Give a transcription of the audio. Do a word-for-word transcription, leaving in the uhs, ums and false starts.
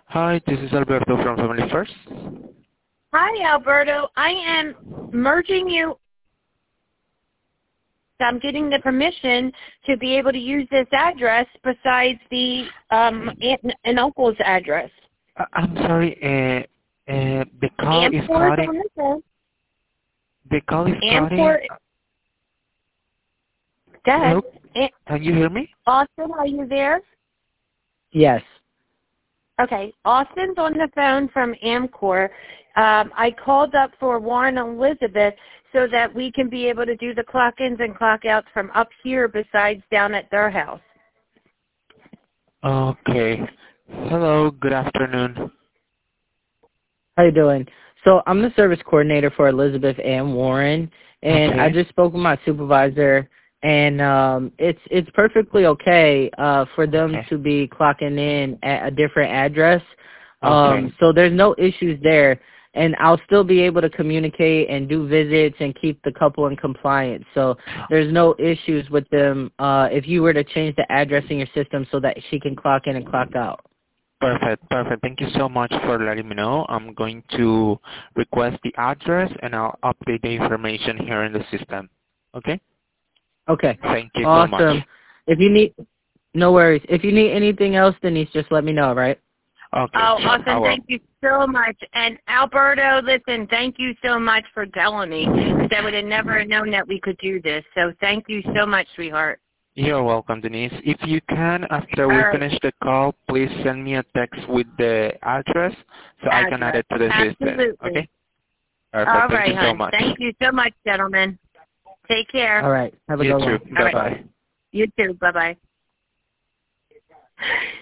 Hi, this is Alberto from Family First. Hi, Alberto. I am merging you. I'm getting the permission to be able to use this address besides the um, aunt and uncle's address. Uh, I'm sorry, uh, uh, the call is Amcor's cutting. on the phone. The call is cutting. Amcor. Go ahead. Hello? Am- Can you hear me? Austin, are you there? Yes. Okay. Austin's on the phone from Amcor. Um, I called up for Warren and Elizabeth so that we can be able to do the clock-ins and clock-outs from up here besides down at their house. Okay. Hello, good afternoon. How you doing? So I'm the service coordinator for Elizabeth and Warren, and Okay. I just spoke with my supervisor, and um, it's it's perfectly okay uh, for them Okay. to be clocking in at a different address. Okay. Um, so there's no issues there, and I'll still be able to communicate and do visits and keep the couple in compliance. So there's no issues with them uh, if you were to change the address in your system so that she can clock in and clock out. Perfect, perfect. Thank you so much for letting me know. I'm going to request the address and I'll update the information here in the system. Okay? Okay. Thank you so much. Awesome. If you need, no worries. If you need anything else, Denise, just let me know, right? Okay. Oh, sure, I Austin, will. thank you so much. And Alberto, listen, thank you so much for telling me. I would have never known that we could do this. So thank you so much, sweetheart. You're welcome, Denise. If you can, after we All right. finish the call, please send me a text with the address so I can add it to the system. Absolutely. Okay? Perfect. All Thank right, you so hon. much. Thank you so much, gentlemen. Take care. All right. Have a You good too. one. Bye-bye. You too. Bye-bye.